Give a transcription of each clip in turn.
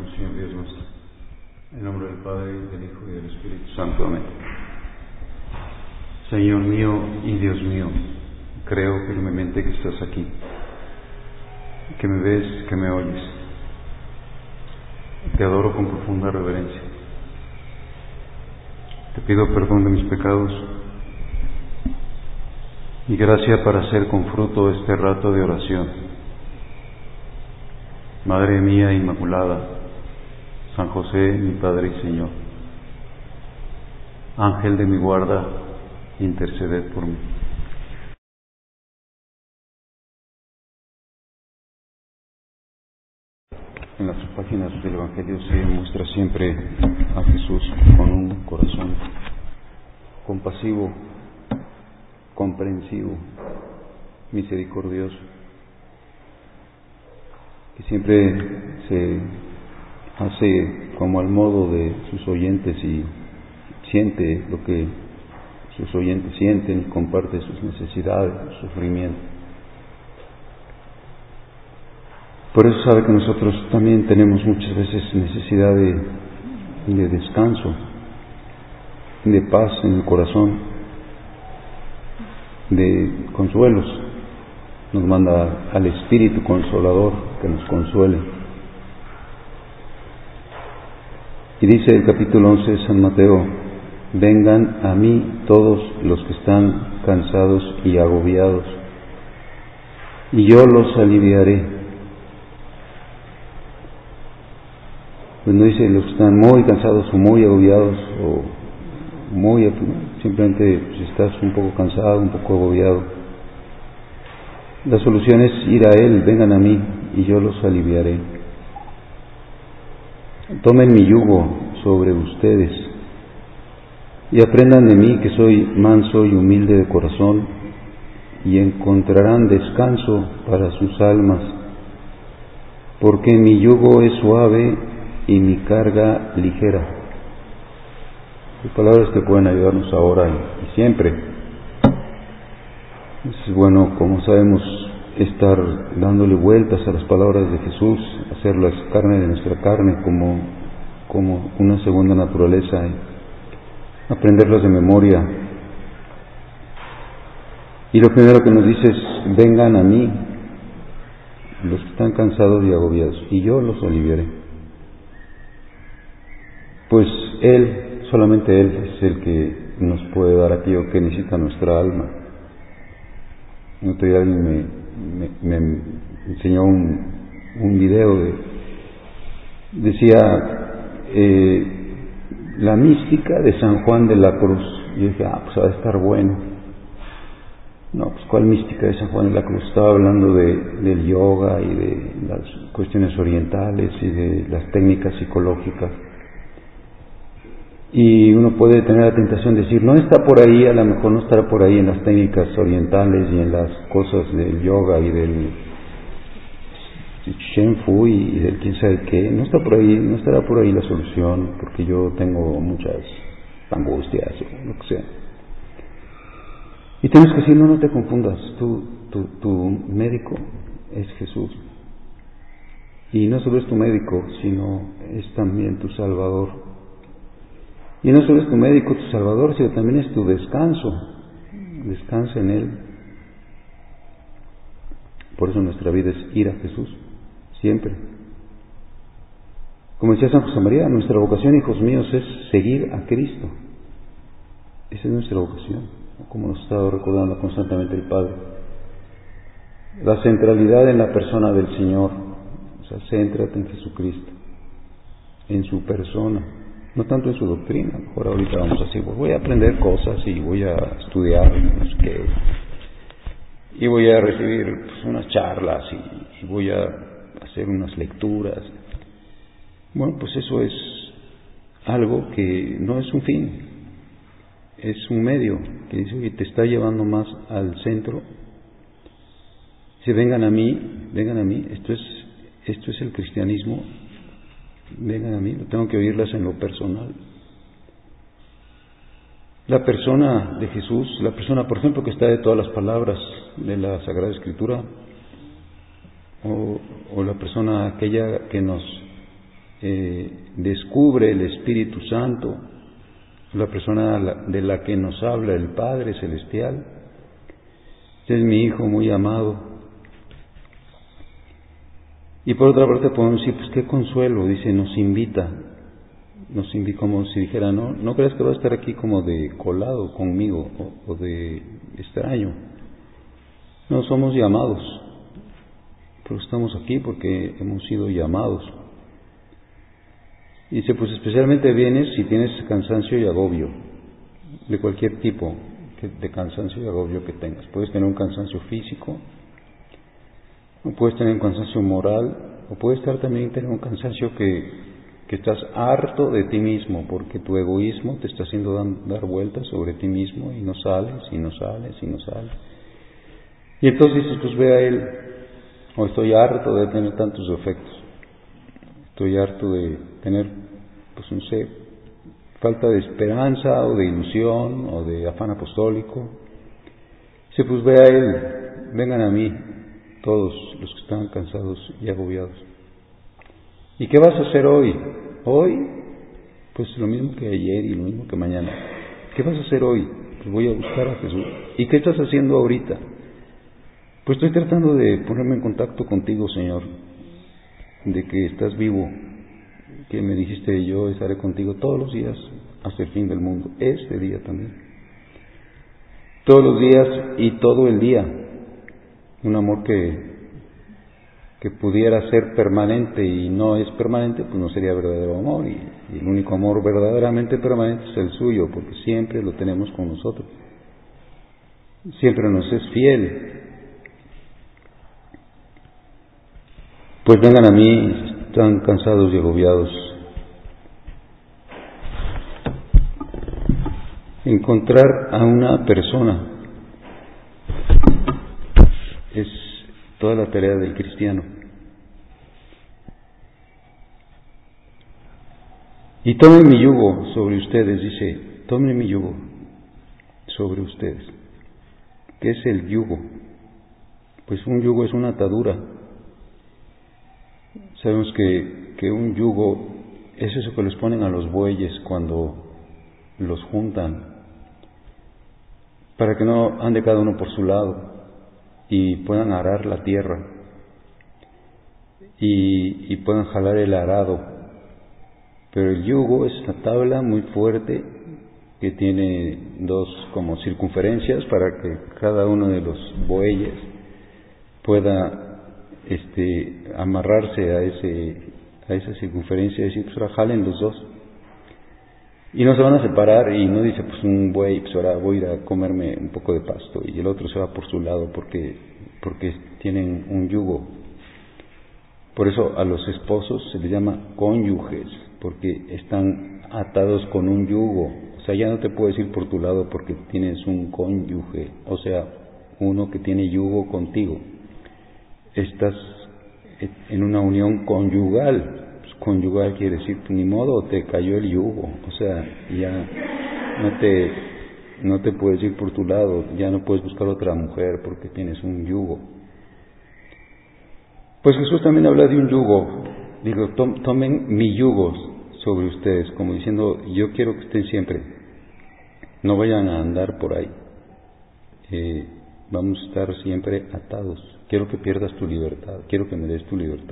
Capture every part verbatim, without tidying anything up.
Señor Dios nuestro. En nombre del Padre, del Hijo y del Espíritu Santo. Amén. Señor mío y Dios mío, creo firmemente que estás aquí, que me ves, que me oyes. Te adoro con profunda reverencia. Te pido perdón de mis pecados y gracia para hacer con fruto este rato de oración. Madre mía Inmaculada, San José, mi Padre y Señor, Ángel de mi guarda, interceded por mí. En las páginas del Evangelio se muestra siempre a Jesús con un corazón compasivo, comprensivo, misericordioso, que siempre se hace como al modo de sus oyentes y siente lo que sus oyentes sienten y comparte sus necesidades, su sufrimiento. Por eso sabe que nosotros también tenemos muchas veces necesidad de, de descanso, de paz en el corazón, de consuelos. Nos manda al Espíritu Consolador que nos consuele. Y dice el capítulo once de San Mateo: vengan a mí todos los que están cansados y agobiados, y yo los aliviaré. Pues no dice los que están muy cansados o muy agobiados, o muy, simplemente si estás un poco cansado, un poco agobiado. La solución es ir a Él: vengan a mí y yo los aliviaré. Tomen mi yugo sobre ustedes y aprendan de mí, que soy manso y humilde de corazón, y encontrarán descanso para sus almas, porque mi yugo es suave y mi carga ligera. Hay palabras que pueden ayudarnos ahora y siempre. Es bueno, como sabemos, estar dándole vueltas a las palabras de Jesús, hacerlas carne de nuestra carne como, como una segunda naturaleza, y aprenderlas de memoria. Y lo primero que nos dice es: vengan a mí los que están cansados y agobiados, y yo los aliviaré. Pues Él, solamente Él es el que nos puede dar aquello que necesita nuestra alma. El otro día alguien me, me, me enseñó un, un video de, decía eh, la mística de San Juan de la Cruz. Y yo dije, ah, pues va a estar bueno. No, pues ¿cuál mística de San Juan de la Cruz? Estaba hablando de, del yoga y de las cuestiones orientales y de las técnicas psicológicas. Y uno puede tener la tentación de decir, no está por ahí, a lo mejor no estará por ahí en las técnicas orientales y en las cosas del yoga y del Shen Fu y del quién sabe qué, no está por ahí, no estará por ahí la solución, porque yo tengo muchas angustias o lo que sea. Y tienes que decir, no, no te confundas, tu, tu, tu médico es Jesús. Y no solo es tu médico, sino es también tu Salvador. Y no solo es tu médico, tu Salvador, sino también es tu descanso. Descansa en Él. Por eso nuestra vida es ir a Jesús, siempre. Como decía San José María, nuestra vocación, hijos míos, es seguir a Cristo. Esa es nuestra vocación, como nos ha estado recordando constantemente el Padre. La centralidad en la persona del Señor. O sea, céntrate en Jesucristo, en su persona. No tanto en su doctrina. A lo mejor ahorita vamos a decir, pues voy a aprender cosas y voy a estudiar, no sé qué, y voy a recibir pues, unas charlas y, y voy a hacer unas lecturas. Bueno, pues eso es algo que no es un fin, es un medio que dice que te está llevando más al centro. Si vengan a mí, vengan a mí, esto es, esto es el cristianismo. Vengan a mí, no tengo que oírlas en lo personal. La persona de Jesús, la persona, por ejemplo, que está de todas las palabras de la Sagrada Escritura, o, o la persona aquella que nos eh, descubre el Espíritu Santo, la persona de la que nos habla el Padre Celestial. Este es mi Hijo muy amado. Y por otra parte podemos decir, pues qué consuelo, dice, nos invita, nos invita como si dijera, no, no creas que va a estar aquí como de colado conmigo o, o de extraño. No, somos llamados, pero estamos aquí porque hemos sido llamados. Y dice, pues especialmente vienes si tienes cansancio y agobio, de cualquier tipo de cansancio y agobio que tengas. Puedes tener un cansancio físico, o puedes tener un cansancio moral, o puedes estar también tener un cansancio que, que estás harto de ti mismo, porque tu egoísmo te está haciendo dan, dar vueltas sobre ti mismo y no sales, y no sales, y no sales. Y entonces dices, pues ve a Él, o estoy harto de tener tantos defectos. Estoy harto de tener, pues no sé, falta de esperanza o de ilusión o de afán apostólico. Dice, pues ve a Él, vengan a mí, todos los que están cansados y agobiados. ¿Y qué vas a hacer hoy? Hoy, pues lo mismo que ayer y lo mismo que mañana. ¿Qué vas a hacer hoy? Pues voy a buscar a Jesús. ¿Y qué estás haciendo ahorita? Pues estoy tratando de ponerme en contacto contigo, Señor, de que estás vivo, que me dijiste, yo estaré contigo todos los días hasta el fin del mundo, este día también. Todos los días y todo el día. Un amor que, que pudiera ser permanente y no es permanente, pues no sería verdadero amor. Y, y el único amor verdaderamente permanente es el suyo, porque siempre lo tenemos con nosotros. Siempre nos es fiel. Pues vengan a mí, están cansados y agobiados. Encontrar a una persona es toda la tarea del cristiano. Y tomen mi yugo sobre ustedes, dice, tomen mi yugo sobre ustedes. ¿Qué es el yugo? Pues un yugo es una atadura. Sabemos que, que un yugo es eso que les ponen a los bueyes cuando los juntan, para que no ande cada uno por su lado y puedan arar la tierra y, y puedan jalar el arado. Pero el yugo es una tabla muy fuerte que tiene dos como circunferencias para que cada uno de los bueyes pueda este amarrarse a ese a esa circunferencia y decir, pues ahora jalen los dos. Y no se van a separar y no dice, pues un buey, pues ahora voy a ir a comerme un poco de pasto y el otro se va por su lado porque, porque tienen un yugo. Por eso a los esposos se les llama cónyuges, porque están atados con un yugo. O sea, ya no te puedes ir por tu lado porque tienes un cónyuge, o sea, uno que tiene yugo contigo. Estás en una unión conyugal. Pues conyugal quiere decir, ni modo, te cayó el yugo, o sea, ya no te no te puedes ir por tu lado, ya no puedes buscar otra mujer porque tienes un yugo. Pues Jesús también habla de un yugo. Digo, tomen mi yugo sobre ustedes, como diciendo, yo quiero que estén siempre, no vayan a andar por ahí, eh, vamos a estar siempre atados. Quiero que pierdas tu libertad, quiero que me des tu libertad.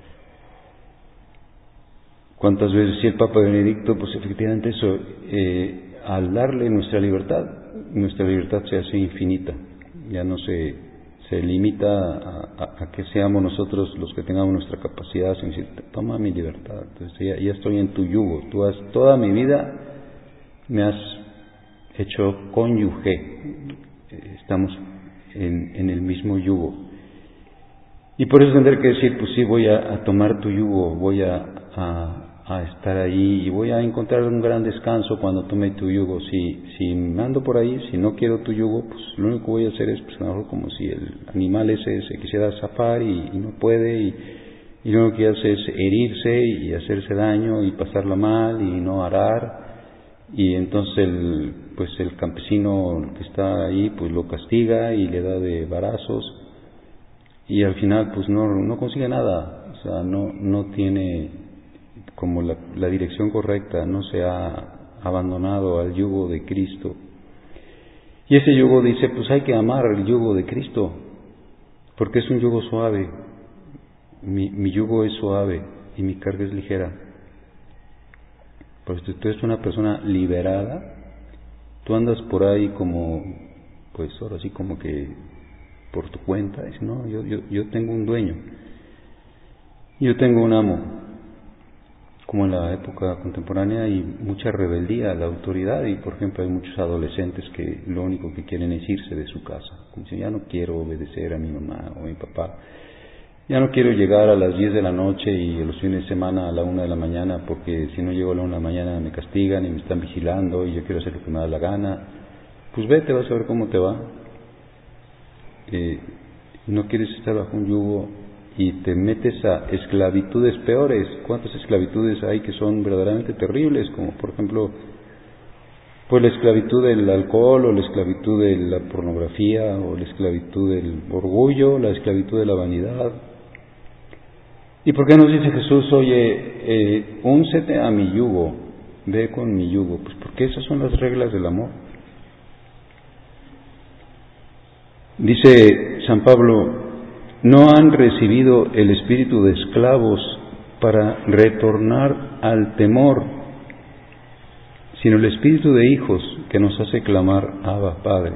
¿Cuántas veces si el Papa Benedicto, pues efectivamente eso, eh, al darle nuestra libertad, nuestra libertad se hace infinita, ya no se, se limita a, a, a que seamos nosotros los que tengamos nuestra capacidad, sino decir, toma mi libertad, entonces ya, ya estoy en tu yugo, tú has, toda mi vida me has hecho cónyuge, estamos en, en el mismo yugo. Y por eso tendré que decir, pues sí, voy a, a tomar tu yugo, voy a, a, a estar ahí y voy a encontrar un gran descanso cuando tome tu yugo. Si, si me ando por ahí, si no quiero tu yugo, pues lo único que voy a hacer es, pues a lo mejor como si el animal ese se quisiera zafar y, y no puede, y, y lo único que hace es herirse y hacerse daño y pasarla mal y no arar. Y entonces el, pues el campesino que está ahí, pues lo castiga y le da de varazos. Y al final pues no, no consigue nada, o sea, no, no tiene como la, la dirección correcta, no se ha abandonado al yugo de Cristo. Y ese yugo dice, pues hay que amar el yugo de Cristo, porque es un yugo suave. Mi, mi yugo es suave y mi carga es ligera. Pues si tú eres una persona liberada, tú andas por ahí como, pues ahora sí como que por tu cuenta. Dices, no, yo, yo, yo tengo un dueño, yo tengo un amo. Como en la época contemporánea hay mucha rebeldía a la autoridad y, por ejemplo, hay muchos adolescentes que lo único que quieren es irse de su casa. Como si ya no quiero obedecer a mi mamá o a mi papá. Ya no quiero llegar a las diez de la noche y los fines de semana a la una de la mañana, porque si no llego a la una de la mañana me castigan y me están vigilando y yo quiero hacer lo que me da la gana. Pues vete, vas a ver cómo te va. Eh, no quieres estar bajo un yugo y te metes a esclavitudes peores. ¿Cuántas esclavitudes hay que son verdaderamente terribles? Como por ejemplo, pues la esclavitud del alcohol, o la esclavitud de la pornografía, o la esclavitud del orgullo, la esclavitud de la vanidad. ¿Y por qué nos dice Jesús, oye, eh, únsete a mi yugo, ve con mi yugo? Pues porque esas son las reglas del amor. Dice San Pablo, no han recibido el espíritu de esclavos para retornar al temor, sino el espíritu de hijos que nos hace clamar, Abba, Padre.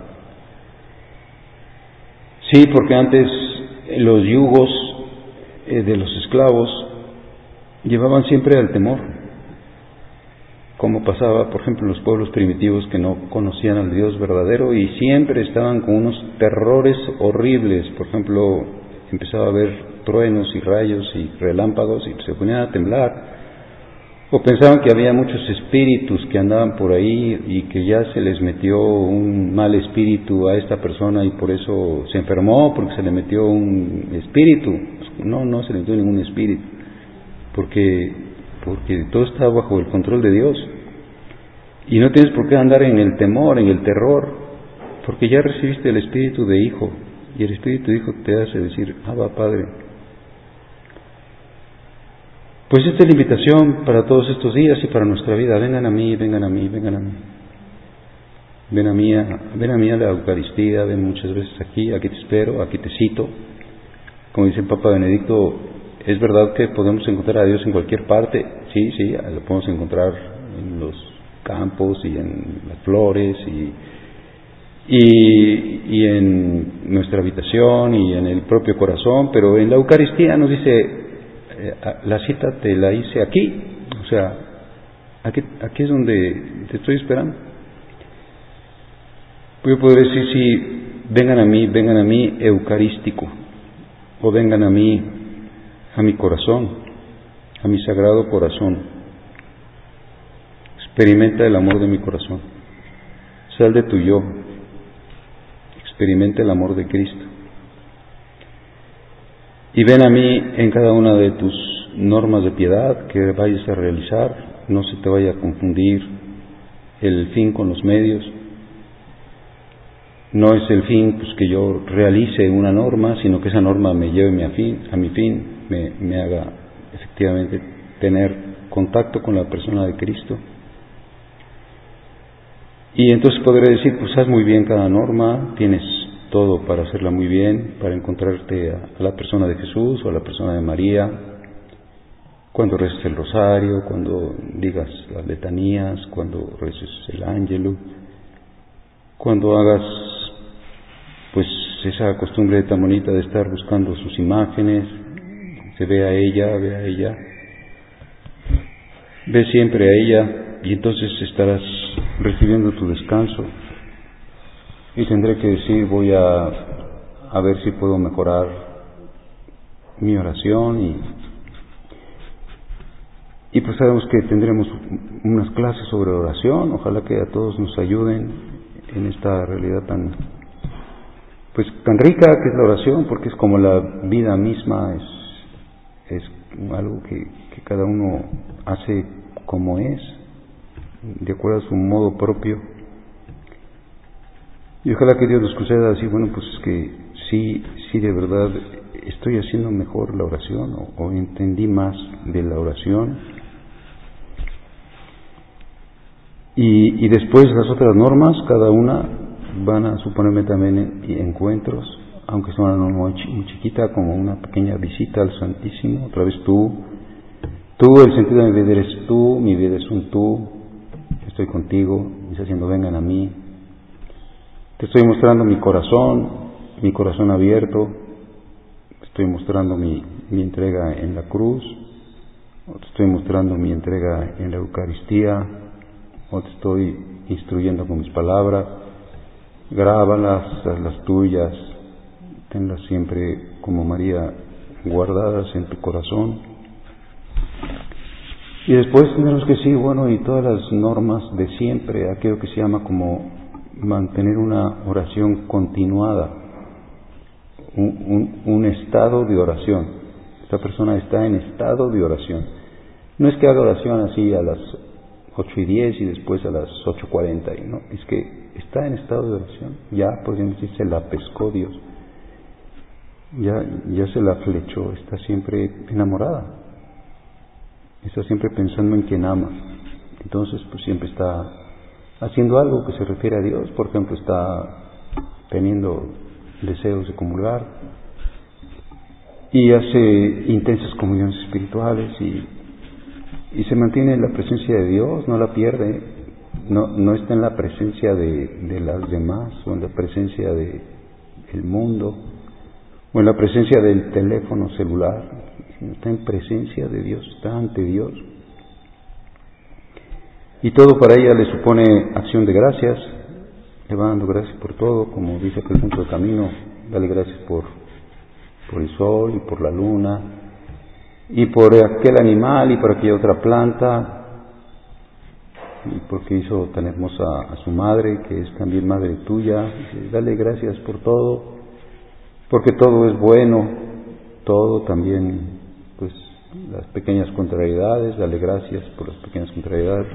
Sí, porque antes los yugos eh, de los esclavos llevaban siempre al temor, como pasaba, por ejemplo, en los pueblos primitivos que no conocían al Dios verdadero y siempre estaban con unos terrores horribles. Por ejemplo, empezaba a haber truenos y rayos y relámpagos y se ponían a temblar. O pensaban que había muchos espíritus que andaban por ahí y que ya se les metió un mal espíritu a esta persona y por eso se enfermó, porque se le metió un espíritu. No, no se le metió ningún espíritu, porque, porque todo está bajo el control de Dios. Y no tienes por qué andar en el temor, en el terror, porque ya recibiste el espíritu de hijo, y el espíritu de hijo te hace decir, Abba, Padre. Pues esta es la invitación para todos estos días y para nuestra vida. Vengan a mí, vengan a mí, vengan a mí. Ven a mí, a, ven a mí a la Eucaristía, ven muchas veces aquí, aquí te espero, aquí te cito. Como dice el Papa Benedicto, es verdad que podemos encontrar a Dios en cualquier parte. Sí, sí, lo podemos encontrar en los campos y en las flores y, y, y en nuestra habitación y en el propio corazón, pero en la Eucaristía nos dice, la cita te la hice aquí, o sea, aquí, aquí es donde te estoy esperando. Yo podría decir, sí, vengan a mí, vengan a mí eucarístico, o vengan a mí, a mi corazón, a mi sagrado corazón. Experimenta el amor de mi corazón, sal de tu yo, experimenta el amor de Cristo. Y ven a mí en cada una de tus normas de piedad que vayas a realizar, no se te vaya a confundir el fin con los medios. No es el fin pues que yo realice una norma, sino que esa norma me lleve a mi fin, a mi fin, me, me haga efectivamente tener contacto con la persona de Cristo. Y entonces podré decir, pues haz muy bien cada norma, tienes todo para hacerla muy bien, para encontrarte a, a la persona de Jesús o a la persona de María, cuando reces el rosario, cuando digas las letanías, cuando reces el ángelus, cuando hagas pues esa costumbre tan bonita de estar buscando sus imágenes, se ve a ella, ve a ella, ve siempre a ella y entonces estarás recibiendo tu descanso. Y tendré que decir, voy a, a ver si puedo mejorar mi oración y, y pues sabemos que tendremos unas clases sobre oración, ojalá que a todos nos ayuden en esta realidad tan, pues tan rica que es la oración, porque es como la vida misma, es, es algo que, que cada uno hace como es, de acuerdo a su modo propio. Y ojalá que Dios nos conceda así, bueno, pues es que sí, sí de verdad estoy haciendo mejor la oración o, o entendí más de la oración Y, y después las otras normas, cada una van a suponerme también encuentros, aunque sea una norma muy chiquita, como una pequeña visita al Santísimo. Otra vez tú, tú, el sentido de mi vida eres tú, mi vida es un tú, estoy contigo, me está diciendo vengan a mí. Te estoy mostrando mi corazón, mi corazón abierto, estoy mostrando mi, mi entrega en la cruz, o te estoy mostrando mi entrega en la Eucaristía, o te estoy instruyendo con mis palabras. Grábalas, las tuyas, tenlas siempre como María guardadas en tu corazón. Y después tenemos que decir, bueno, y todas las normas de siempre, aquello que se llama como mantener una oración continuada, un, un, un estado de oración. Esta persona está en estado de oración. No es que haga oración así a las ocho y diez y después a las ocho cuarenta, ¿no? Es que está en estado de oración. Ya podríamos decir, se la pescó Dios. Ya, ya se la flechó, está siempre enamorada. Está siempre pensando en quien ama. Entonces, pues siempre está haciendo algo que se refiere a Dios. Por ejemplo, está teniendo deseos de comulgar y hace intensas comuniones espirituales y, y se mantiene en la presencia de Dios, no la pierde. No, no está en la presencia de, de las demás, o en la presencia de el mundo, o en la presencia del teléfono celular. Está en presencia de Dios, está ante Dios. Y todo para ella le supone acción de gracias. Le va dando gracias por todo, como dice aquel punto de camino. Dale gracias por, por el sol y por la luna, y por aquel animal y por aquella otra planta, y porque hizo tan hermosa a su madre, que es también madre tuya. Dale gracias por todo, porque todo es bueno, todo también, pues las pequeñas contrariedades, dale gracias por las pequeñas contrariedades.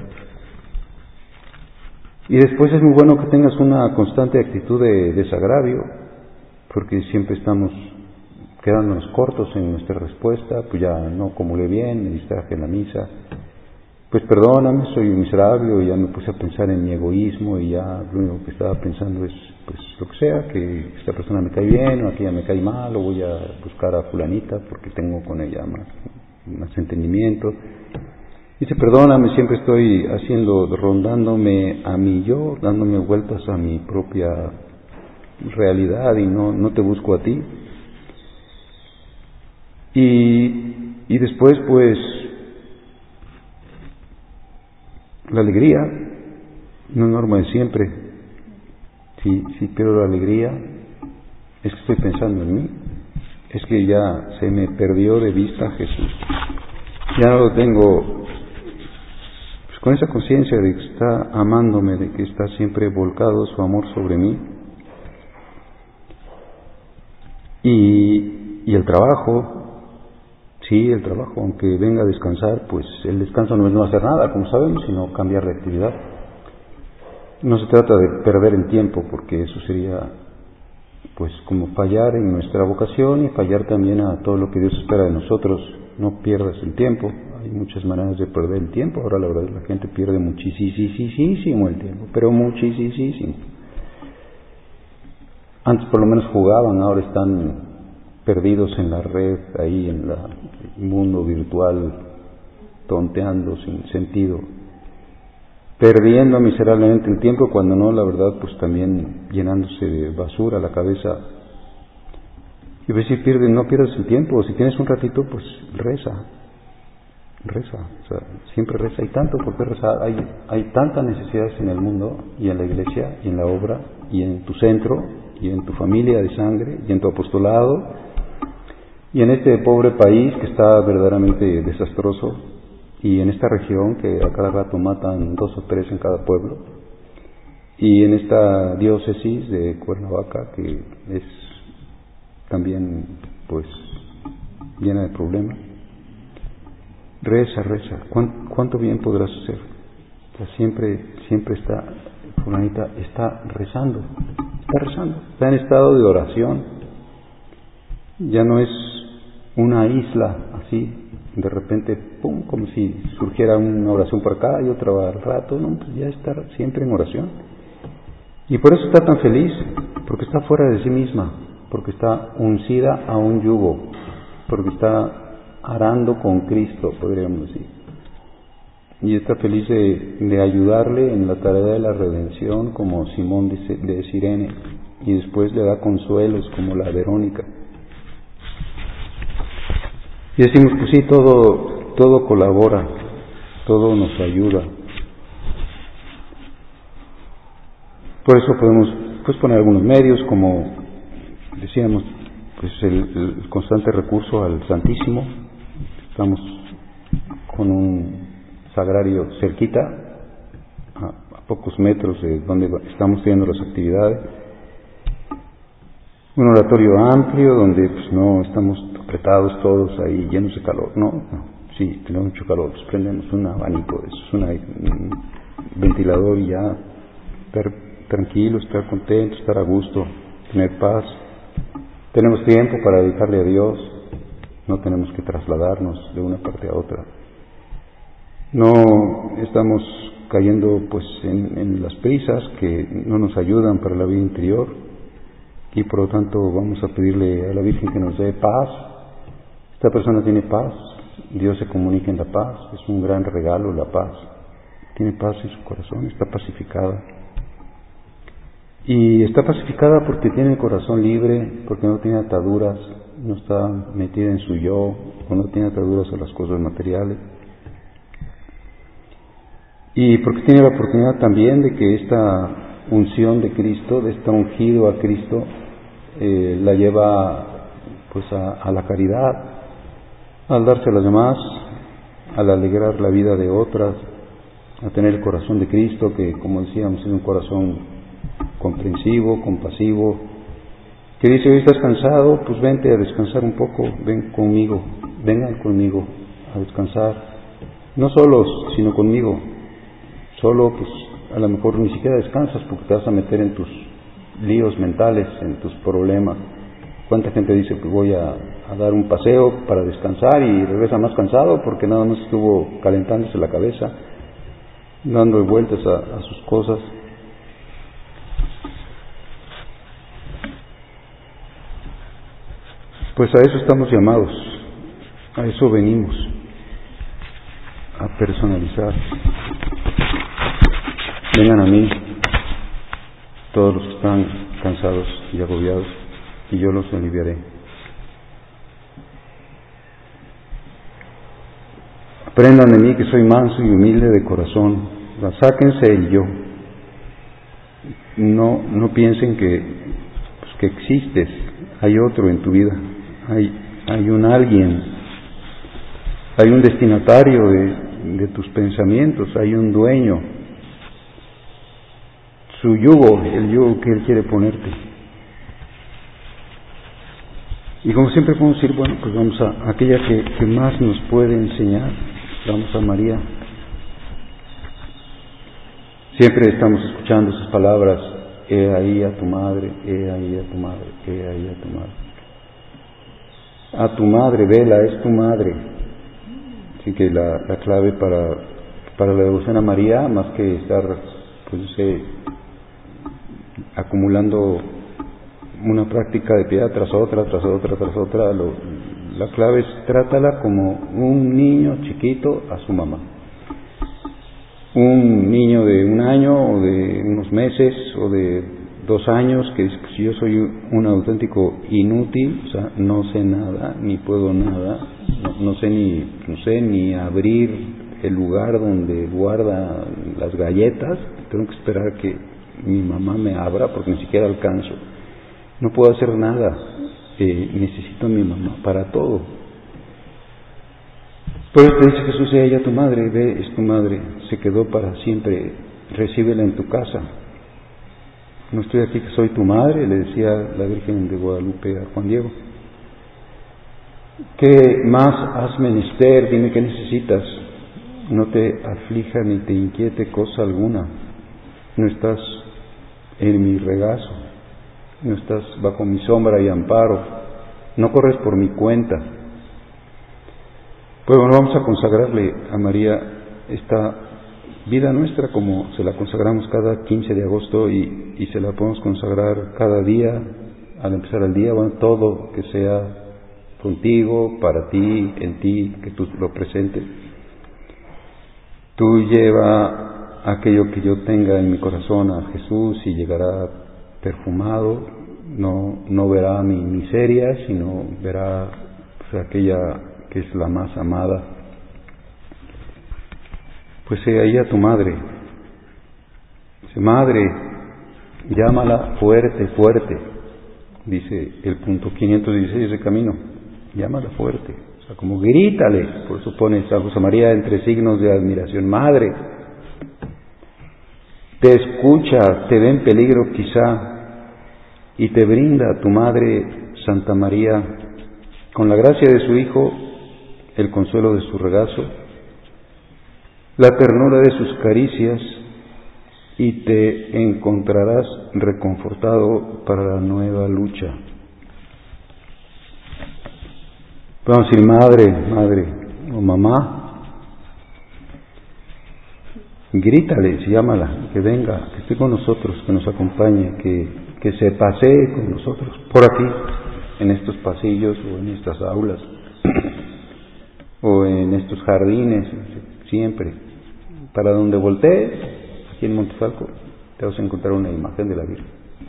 Y después es muy bueno que tengas una constante actitud de desagravio, porque siempre estamos quedándonos cortos en nuestra respuesta. Pues ya no comulgué bien, me distraje en la misa. Pues perdóname, soy un miserable, y ya me puse a pensar en mi egoísmo y ya lo único que estaba pensando es, pues lo que sea, que esta persona me cae bien o aquella me cae mal, o voy a buscar a fulanita porque tengo con ella más, más entendimiento. Dice, perdóname, siempre estoy haciendo, rondándome a mí yo, dándome vueltas a mi propia realidad y no, no te busco a ti. Y, y después, pues, la alegría, una norma de siempre. Si, si pierdo la alegría, es que estoy pensando en mí, es que ya se me perdió de vista Jesús. Ya no lo tengo, pues, con esa conciencia de que está amándome, de que está siempre volcado su amor sobre mí. Y, y el trabajo, sí, el trabajo, aunque venga a descansar, pues el descanso no es no hacer nada, como sabemos, sino cambiar de actividad. No se trata de perder el tiempo, porque eso sería, pues, como fallar en nuestra vocación y fallar también a todo lo que Dios espera de nosotros. No pierdas el tiempo. Hay muchas maneras de perder el tiempo. Ahora la verdad la gente pierde muchísimo el tiempo, pero muchísimo. Antes por lo menos jugaban, ahora están perdidos en la red, ahí en la, el mundo virtual, tonteando sin sentido, perdiendo miserablemente el tiempo, cuando no, la verdad, pues también llenándose de basura la cabeza. Y ves si pierdes, no pierdas el tiempo. Si tienes un ratito, pues reza, reza, o sea, siempre reza. Hay tanto por qué rezar, hay, hay tantas necesidades en el mundo, y en la iglesia, y en la obra, y en tu centro, y en tu familia de sangre, y en tu apostolado, y en este pobre país que está verdaderamente desastroso, y en esta región que a cada rato matan dos o tres en cada pueblo, y en esta diócesis de Cuernavaca que es también, pues, llena de problemas. Reza, reza. ¿Cuánto bien podrás hacer? O sea, siempre, siempre está, fulanita está rezando, está rezando, está en estado de oración. Ya no es una isla así, de repente, pum, como si surgiera una oración por acá y otra al rato, no, pues ya está siempre en oración. Y por eso está tan feliz, porque está fuera de sí misma, porque está uncida a un yugo, porque está arando con Cristo, podríamos decir. Y está feliz de, de ayudarle en la tarea de la redención, como Simón de, de Cirene, y después le da consuelos, como la Verónica. Y decimos, pues sí, todo, todo colabora, todo nos ayuda. Por eso podemos pues poner algunos medios, como decíamos, pues el, el constante recurso al Santísimo. Estamos con un sagrario cerquita, a, a pocos metros de donde estamos teniendo las actividades. Un oratorio amplio donde pues no estamos apretados todos ahí llenos de calor, no, no. Sí, tenemos mucho calor, pues prendemos un abanico, eso es una, un ventilador y ya estar tranquilo, estar contento, estar a gusto, tener paz. Tenemos tiempo para dedicarle a Dios, no tenemos que trasladarnos de una parte a otra. No estamos cayendo pues en, en las prisas que no nos ayudan para la vida interior, y por lo tanto vamos a pedirle a la Virgen que nos dé paz. Esta persona tiene paz, Dios se comunica en la paz, es un gran regalo la paz. Tiene paz en su corazón, está pacificada. Y está pacificada porque tiene el corazón libre, porque no tiene ataduras, no está metida en su yo, o no tiene ataduras a las cosas materiales. Y porque tiene la oportunidad también de que esta unción de Cristo, de este ungido a Cristo, eh, la lleva pues a, a la caridad, al darse a los demás, al alegrar la vida de otras, a tener el corazón de Cristo, que como decíamos es un corazón comprensivo, compasivo, que dice: hoy estás cansado, pues vente a descansar un poco, ven conmigo, vengan conmigo a descansar, no solos, sino conmigo. Solo pues a lo mejor ni siquiera descansas porque te vas a meter en tus líos mentales, en tus problemas. ¿Cuánta gente dice que voy a, a dar un paseo para descansar y regresa más cansado porque nada más estuvo calentándose la cabeza, dando vueltas a, a sus cosas? Pues a eso estamos llamados, a eso venimos, a personalizar. Vengan a mí todos los que están cansados y agobiados, y yo los aliviaré. Aprendan de mí que soy manso y humilde de corazón. Sáquense el yo. No, no piensen que, pues, que existes. Hay otro en tu vida. Hay, hay un alguien. Hay un destinatario de, de tus pensamientos. Hay un dueño. Su yugo, el yugo que Él quiere ponerte. Y como siempre podemos decir, bueno, pues vamos a aquella que, que más nos puede enseñar, vamos a María. Siempre estamos escuchando esas palabras: he ahí a tu madre, he ahí a tu madre, he ahí a tu madre. A tu madre, vela, es tu madre. Así que la, la clave para, para la devoción a María, más que estar, pues no sé, acumulando una práctica de piedad tras otra, tras otra, tras otra, lo, la clave es trátala como un niño chiquito a su mamá. Un niño de un año o de unos meses o de dos años que dice: pues yo soy un auténtico inútil, o sea, no sé nada, ni puedo nada, no, no sé ni no sé ni abrir el lugar donde guarda las galletas, tengo que esperar que mi mamá me abra porque ni siquiera alcanzo, no puedo hacer nada, eh, necesito a mi mamá para todo. Por eso te dice Jesús: ella tu madre, ve, es tu madre, se quedó para siempre, recíbela en tu casa. No estoy aquí que soy tu madre, le decía la Virgen de Guadalupe a Juan Diego. ¿Qué más has menester? Dime qué necesitas. No te aflija ni te inquiete cosa alguna. No estás en mi regazo, no estás bajo mi sombra y amparo, no corres por mi cuenta. Pues bueno, vamos a consagrarle a María esta vida nuestra como se la consagramos cada quince de agosto y, y se la podemos consagrar cada día, al empezar el día, bueno, todo que sea contigo, para ti, en ti, que tú lo presentes. Tú lleva aquello que yo tenga en mi corazón a Jesús y llegará perfumado, no, no verá mi miseria, sino verá pues, aquella que es la más amada. Pues he ahí a tu madre. Dice, madre, llámala fuerte, fuerte. Dice el punto quinientos dieciséis de Camino, llámala fuerte. O sea, como grítale, por eso pone San José María entre signos de admiración. Madre, te escucha, te ve en peligro quizá, y te brinda a tu madre Santa María, con la gracia de su Hijo, el consuelo de su regazo, la ternura de sus caricias, y te encontrarás reconfortado para la nueva lucha. Vamos a decir, madre, madre, o mamá, grítale, llámala, que venga, que esté con nosotros, que nos acompañe, que, que se pasee con nosotros, por aquí, en estos pasillos o en estas aulas, o en estos jardines, siempre. Para donde voltees, aquí en Montefalco, te vas a encontrar una imagen de la Virgen.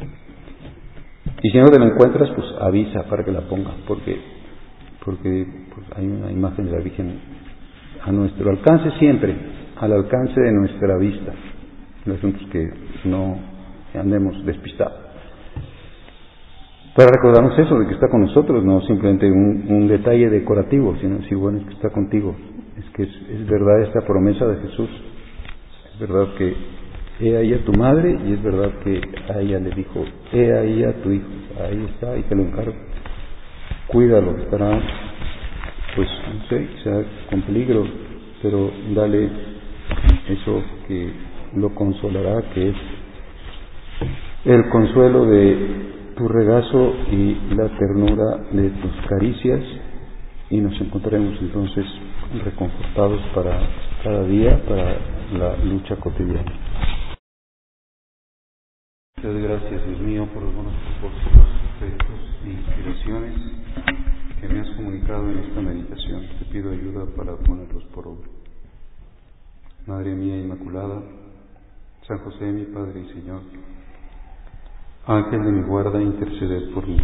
Y si no te la encuentras, pues avisa para que la pongas, porque, porque pues, hay una imagen de la Virgen a nuestro alcance siempre, al alcance de nuestra vista. El asunto es que no andemos despistados. Para recordarnos eso, de que está con nosotros, no simplemente un, un detalle decorativo, sino decir, bueno, es que está contigo. Es que es, es verdad esta promesa de Jesús. Es verdad que he ahí a tu madre y es verdad que a ella le dijo, he ahí a tu hijo. Ahí está y te lo encargo. Cuídalo, estará, pues, no sé, quizá con peligro, pero dale eso que lo consolará, que es el consuelo de tu regazo y la ternura de tus caricias, y nos encontraremos entonces reconfortados para cada día, para la lucha cotidiana. Te doy gracias, Dios mío, por los buenos propósitos, afectos e inspiraciones que me has comunicado en esta meditación. Te pido ayuda para ponerlos por obra. Madre mía Inmaculada, San José, mi Padre y Señor, Ángel de mi guarda, interceded por mí.